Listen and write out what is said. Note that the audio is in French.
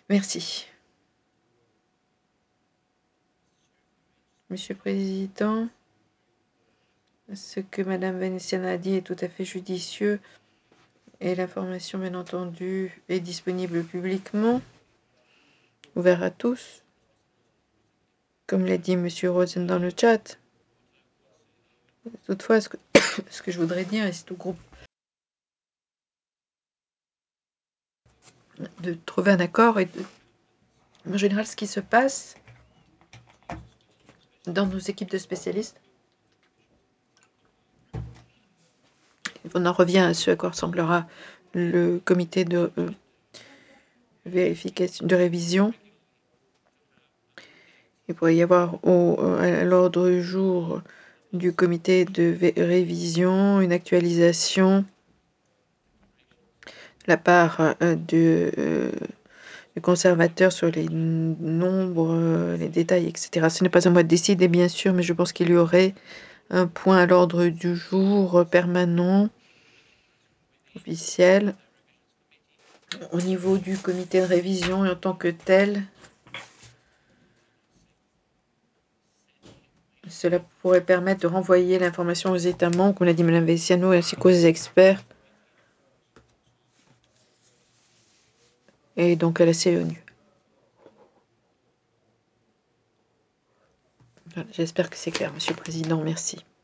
Merci. Monsieur le Président, ce que Madame Vénitienne a dit est tout à fait judicieux et l'information, bien entendu, est disponible publiquement, ouvert à tous, comme l'a dit Monsieur Rosen dans le chat. Toutefois, ce que je voudrais dire, et c'est au groupe de trouver un accord, et en général, ce qui se passe dans nos équipes de spécialistes, on en revient à ce à quoi ressemblera le comité de vérification, de révision. Il pourrait y avoir à l'ordre du jour du comité de révision une actualisation de la part du conservateur sur les nombres, les détails, etc. Ce n'est pas à moi de décider, bien sûr, mais je pense qu'il y aurait un point à l'ordre du jour permanent, officiel, au niveau du comité de révision et en tant que tel. Cela pourrait permettre de renvoyer l'information aux États membres, comme l'a dit Mme Veciano, ainsi qu'aux experts, et donc à la CONU. J'espère que c'est clair, Monsieur le Président. Merci.